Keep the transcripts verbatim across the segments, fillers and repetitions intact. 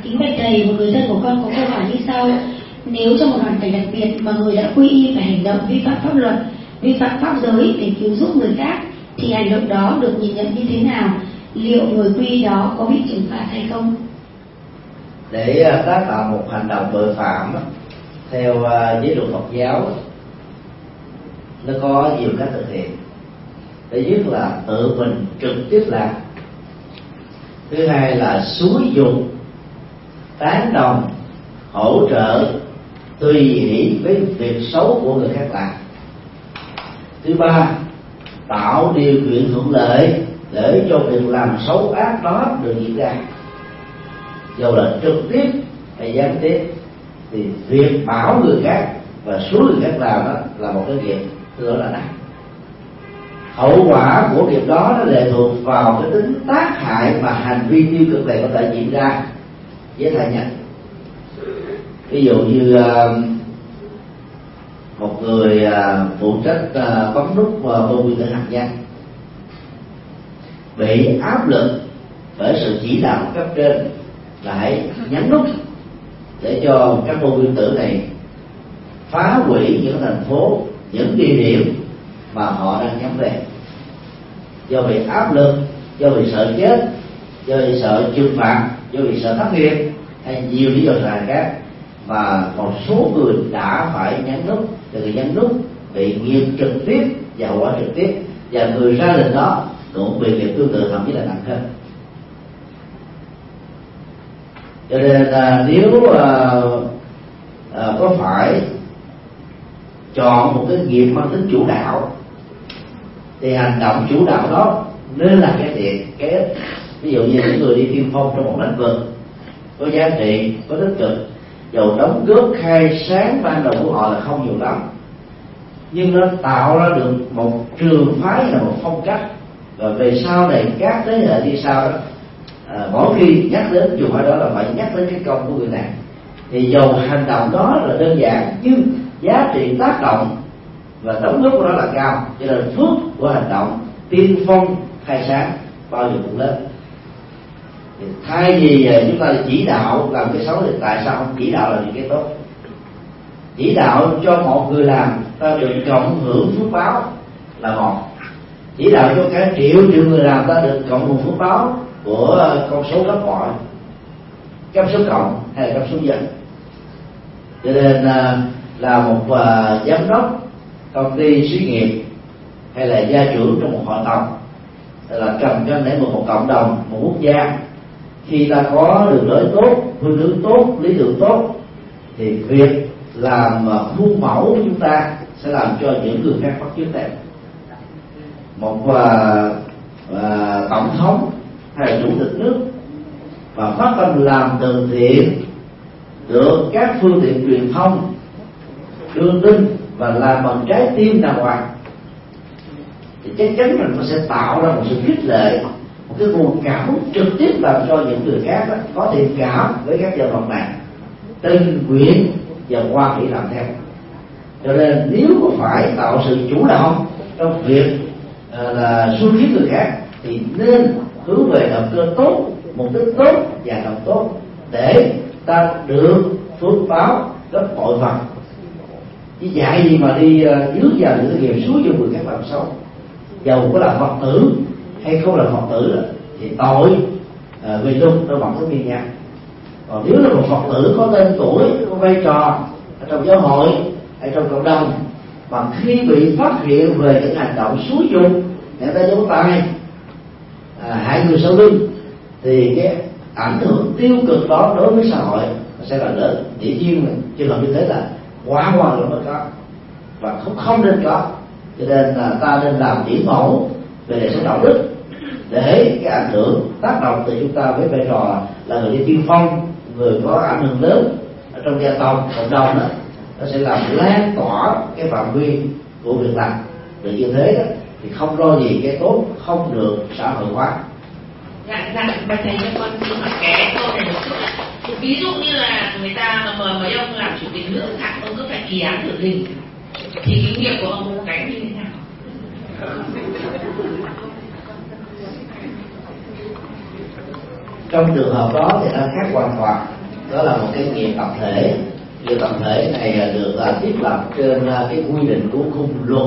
Kính bạch thầy, một người thân của con có câu hỏi như sau: nếu trong một hoàn cảnh đặc biệt mà người đã quy y phải hành động vi phạm pháp luật, vi phạm pháp giới để cứu giúp người khác, thì hành động đó được nhìn nhận như thế nào? Liệu người quy y đó có bị trừng phạt hay không? Để tác tạo một hành động tội phạm theo chế độ Phật giáo, nó có nhiều cách thực hiện. Thứ nhất là tự mình trực tiếp làm. Thứ hai là xúi dục, tán đồng, hỗ trợ, tùy hỷ với việc xấu của người khác làm. Thứ ba, tạo điều kiện thuận lợi để cho việc làm xấu ác đó được diễn ra. Dù là trực tiếp hay gián tiếp, thì việc bảo người khác và xúi người khác làm đó là một cái nghiệp tương đối là nặng. Hậu quả của việc đó nó lệ thuộc vào cái tính tác hại mà hành vi tiêu cực này có thể diễn ra với thai nhân. Ví dụ như một người phụ trách bấm nút bơm nguyên tử hạt nhân bị áp lực bởi sự chỉ đạo cấp trên là hãy nhấn nút để cho các bom nguyên tử này phá hủy những thành phố, những địa điểm mà họ đang nhắm về. Do bị áp lực, do bị sợ chết, do bị sợ trừng phạt, do bị sợ thất nghiệp hay nhiều lý do là khác, mà một số người đã phải nhấn nút. Thì người nhấn nút bị nghiệp trực tiếp và hậu quả trực tiếp, và người ra lệnh đó cũng bị nghiệp tương tự, thậm chí là nặng hơn. Cho nên là nếu à, à, có phải chọn một cái nghiệp mang tính chủ đạo, thì hành động chủ đạo đó nên là cái thiện, cái ích. Ví dụ như những người đi tiên phong trong một lĩnh vực có giá trị, có tích cực, dầu đóng góp khai sáng ban đầu của họ là không nhiều lắm, nhưng nó tạo ra được một trường phái là một phong cách, và về sau này các thế hệ đi sau đó, à, mỗi khi nhắc đến trường phái đó là phải nhắc đến cái công của người này. Thì dầu hành động đó là đơn giản, nhưng giá trị tác động và đóng góp của nó là cao, cho nên phước của hành động tiên phong khai sáng bao giờ cũng lớn. Thì thay vì chúng ta chỉ đạo làm cái xấu, thì tại sao không chỉ đạo làm những cái tốt? Chỉ đạo cho một người làm ta được cộng hưởng phước báo là một, chỉ đạo cho cả triệu triệu người làm ta được cộng hưởng phước báo của con số gấp bội, cấp số cộng hay là cấp số nhân. Cho nên là một uh, giám đốc công ty xí nghiệp hay là gia trưởng trong một hội tộc là cần cho để một, một cộng đồng, một quốc gia, khi ta có đường lối tốt, phương hướng tốt, lý tưởng tốt, thì việc làm khuôn mẫu của chúng ta sẽ làm cho những người khác phát triển theo. Một uh, uh, tổng thống hay là chủ tịch nước và phát tâm làm từ thiện được các phương tiện truyền thông đưa tin và làm bằng trái tim đàng hoàng, thì chắc chắn mình nó sẽ tạo ra một sự khích lệ, một cái nguồn cảm hứng trực tiếp làm cho những người khác đó có thiện cảm với các dân tộc này, tình nguyện và hoan hỷ làm theo. Cho nên nếu có phải tạo sự chủ động trong việc uh, là xui khiến người khác, thì nên hướng về động cơ tốt, mục đích tốt và hành động tốt, để ta được phước báo gấp bội phần. Chứ dạy gì mà đi uh, dướng vào những cái nghiệp xúi dục người khác làm xấu, dầu có là Phật tử hay không là Phật tử đó, thì tội uh, vì luôn nó vẫn có nguyên nhân. Còn nếu là một Phật tử có tên tuổi, có vai trò ở trong giáo hội hay trong cộng đồng, mà khi bị phát hiện về những hành động xúi dục, người ta giấu tay, à, hại người sau lưng, thì cái ảnh hưởng tiêu cực đó đối với xã hội sẽ là lớn. Dĩ nhiên là trường hợp như thế là quá hoàn toàn mới có, và không không nên có. Cho nên là ta nên làm điển mẫu về đời sống đạo đức, để cái ảnh hưởng tác động từ chúng ta với vai trò là người đi tiên phong, người có ảnh hưởng lớn ở trong gia tộc, cộng đồng đó, nó sẽ làm lan tỏa cái phạm vi của việc làm. Để như thế đó thì không lo gì cái tốt không được xã hội hóa. Dạ, dạ, bạch thầy cho con xin hỏi cái câu này một chút ạ. Ví dụ như là người ta mời mấy ông làm chủ tịch nước, hẳn ông cứ phải kỳ án tử hình, thì cái nghiệp của ông gánh như thế nào? trong trường hợp đó thì nó khác hoàn toàn. Đó là một cái nghiệp tập thể. Nghiệp tập thể này được uh, thiết lập trên uh, cái quy định của khung luật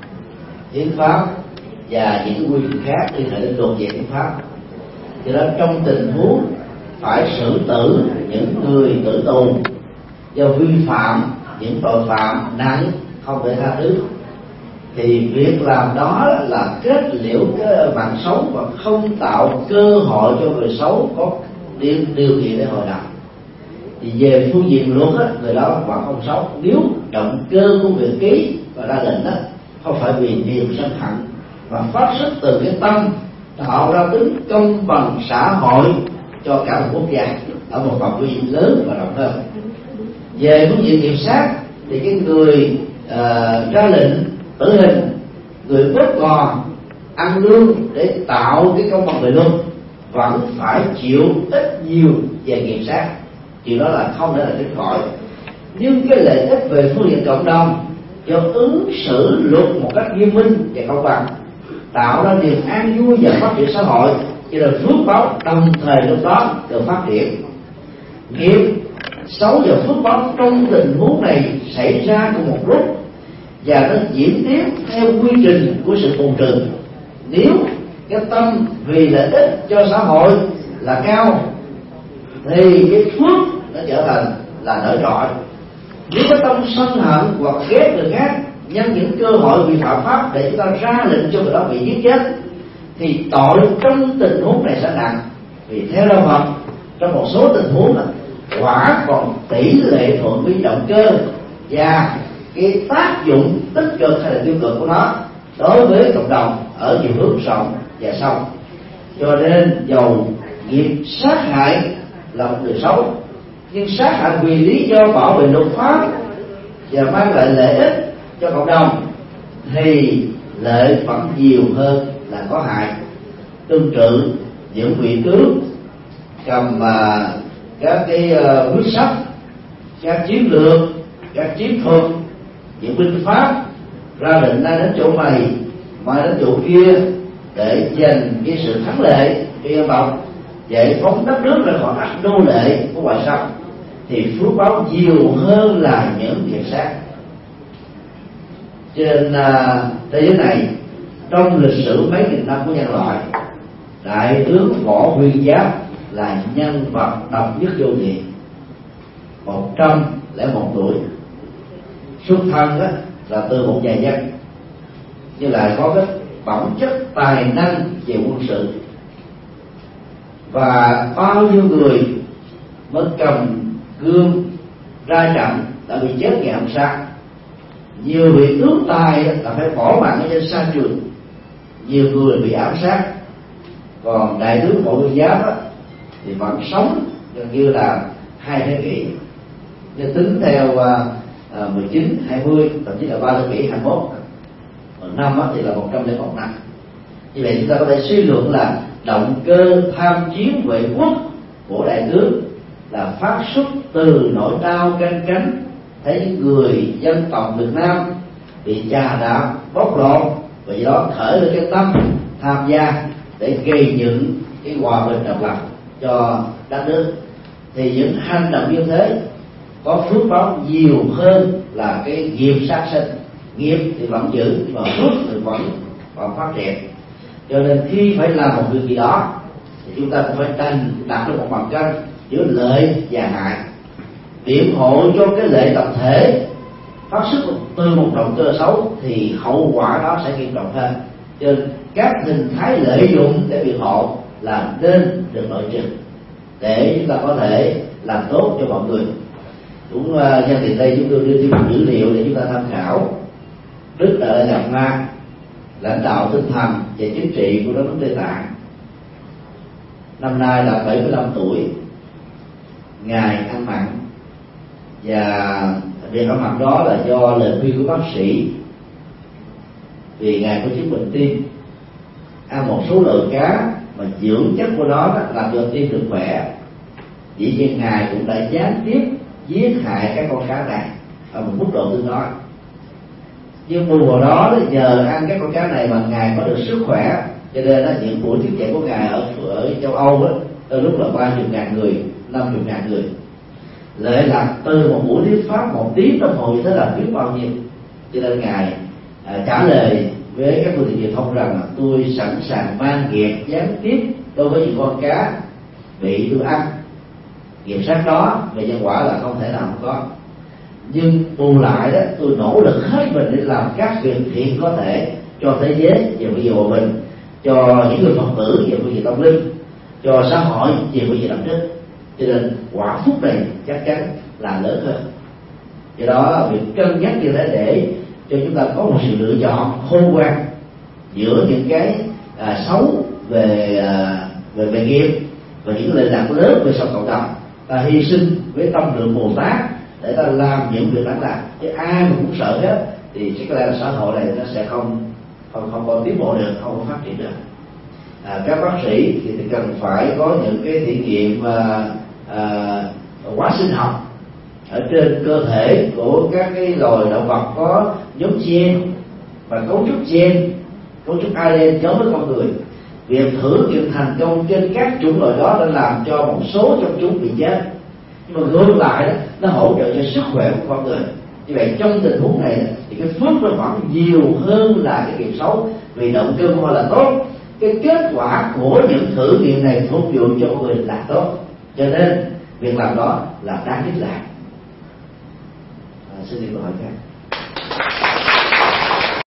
hiến pháp và những quy định khác liên hệ đến luật về hiến pháp. Cho nên trong tình huống phải xử tử những người tử tù do vi phạm những tội phạm nặng không thể tha thứ, thì việc làm đó là kết liễu cái mạng sống và không tạo cơ hội cho người xấu có điều, điều kiện để hồi đầu. Thì về phương diện luật á, người đó vẫn không xấu nếu động cơ của việc ký và ra lệnh đó không phải vì niềm sân hận và phát xuất từ cái tâm tạo ra tính công bằng xã hội cho cả một quốc gia ở một phạm vi lớn và rộng hơn. Về phương diện nghiệp sát thì cái người uh, ra lệnh tử hình, người bớt còn ăn lương để tạo cái công bằng về luật vẫn phải chịu ít nhiều về nghiệp sát. Chuyện đó là không thể là tránh khỏi. Nhưng cái lợi ích về phương diện cộng đồng do ứng xử luật một cách nghiêm minh và công bằng tạo ra niềm an vui và phát triển xã hội, cho nên phước báo đồng thời lúc đó được phát triển. Nghiệp xấu và phước báo trong tình huống này xảy ra cùng một lúc và nó diễn tiếp theo quy trình của sự bù trừ. Nếu cái tâm vì lợi ích cho xã hội là cao thì cái phước nó trở thành là nở trội. Nếu có tâm sân hận hoặc ghét người khác nhân những cơ hội vi phạm pháp để chúng ta ra lệnh cho người đó bị giết chết thì tội trong tình huống này sẽ nặng. Vì theo đạo Phật trong một số tình huống là quả còn tỷ lệ thuận với động cơ và cái tác dụng tích cực hay là tiêu cực của nó đối với cộng đồng ở nhiều hướng rộng và sâu. Cho nên dầu nghiệp sát hại là một điều xấu, nhưng sát hại vì lý do bảo vệ luật pháp và mang lại lợi ích cho cộng đồng thì lợi vẫn nhiều hơn là có hại. Tương tự những vị tướng cầm uh, các cái uh, quyết sách, các chiến lược, các chiến thuật, những binh pháp ra lệnh nay đến chỗ này mai đến chỗ kia để giành cái sự thắng lợi cho dân tộc, giải phóng đất nước ra khỏi ách nô lệ của ngoại xâm, thì phước báo nhiều hơn là những nghiệp sát. Trên uh, thế giới này trong lịch sử mấy nghìn năm của nhân loại, đại tướng Võ Nguyên Giáp là nhân vật độc nhất vô nhị, một trăm lẻ một tuổi, xuất thân đó là từ một nhà dân, nhưng lại có cái bản chất tài năng về quân sự. Và bao nhiêu người mới cầm gươm ra trận đã bị chết ngày hôm sau. Nhiều vị tướng tài là phải bỏ mạng ở trên sa trường, nhiều người bị ám sát. Còn đại tướng Võ Nguyên Giáp đó, thì vẫn sống gần như là hai thế kỷ, nếu tính theo uh, mười chín, hai mươi, thậm chí là ba thế kỷ, hai mươi mốt. Còn năm thì là một trăm lẻ một năm. Như vậy chúng ta có thể suy luận là động cơ tham chiến vệ quốc của đại tướng là phát xuất từ nỗi đau canh cánh thấy những người dân tộc Việt Nam bị chà đạp bóc lột, và do đó khởi lên cái tâm tham gia để gây dựng cái hòa bình độc lập cho đất nước. Thì những hành động như thế có phước báo nhiều hơn là cái nghiệp sát sinh. Nghiệp thì vẫn giữ và phước thì vẫn còn phát triển. Cho nên khi phải làm một việc gì đó thì chúng ta cũng phải tranh đặt ra một mặt cân giữa lợi và hại, biện hộ cho cái lợi tập thể phát xuất từ một động cơ xấu thì hậu quả đó sẽ nghiêm trọng hơn. Cho nên các hình thái lợi dụng để biện hộ là nên được loại trừ để chúng ta có thể làm tốt cho mọi người. Cũng uh, nhân tiện đây chúng tôi đưa thêm một dữ liệu để chúng ta tham khảo. Đức Đại Lạt Đạt Ma, lãnh đạo tinh thần và chính trị của đất nước Tây Tạng, năm nay là bảy mươi lăm tuổi. Ngài ăn mặn, và việc ăn mặn đó là do lời khuyên của bác sĩ, vì Ngài có chứng bệnh tim. Ăn một số loại cá mà dưỡng chất của nó làm cho tim được khỏe. Dĩ nhiên Ngài cũng đã gián tiếp giết hại các con cá này ở một mức độ tương đối. Nhưng bù vào đó nhờ ăn các con cá này mà Ngài có được sức khỏe, cho nên là những buổi thuyết giảng của Ngài ở ở châu Âu đó, đôi lúc là ba mươi ngàn người, năm mươi ngàn người. Lệ lạc từ một buổi thuyết pháp một tiếng đồng hồ như thế là biết bao nhiêu. Cho nên ngài à, trả lời với các phương tiện truyền thông rằng tôi sẵn sàng mang nghiệp gián tiếp đối với những con cá bị tôi ăn. Nghiệp sát đó về nhân quả là không thể nào không có, nhưng bù lại đó tôi nỗ lực hết mình để làm các việc thiện có thể cho thế giới về phương diện hòa bình, cho những người Phật tử về phương diện tâm linh, cho xã hội về phương diện đạo đức. Cho nên quả phúc này chắc chắn là lớn hơn. Do đó việc cân nhắc như thế để cho chúng ta có một sự lựa chọn khôn ngoan giữa những cái à, xấu về à, về về nghiệp và những lệ lạc lớn về sau cộng đồng, ta hy sinh với tâm lượng Bồ Tát để ta làm những việc đáng làm. Chứ ai mà cũng sợ hết thì chắc là xã hội này nó sẽ không không không có tiến bộ được, không có phát triển được. À, các bác sĩ thì cần phải có những cái thí nghiệm à, à, hóa sinh học ở trên cơ thể của các cái loài động vật có nhóm gen và cấu trúc gen, cấu trúc a đê en giống với con người. Việc thử nghiệm thành công trên các chủng loại đó đã làm cho một số trong chúng bị chết, nhưng mà ngược lại đó, nó hỗ trợ cho sức khỏe của con người. Như vậy trong tình huống này thì cái phước nó vẫn nhiều hơn là cái nghiệp xấu, vì động cơ của họ là tốt, cái kết quả của những thử nghiệm này phục vụ cho người là tốt, cho nên việc làm đó là đáng khích lệ. À, xin đi câu hỏi khác.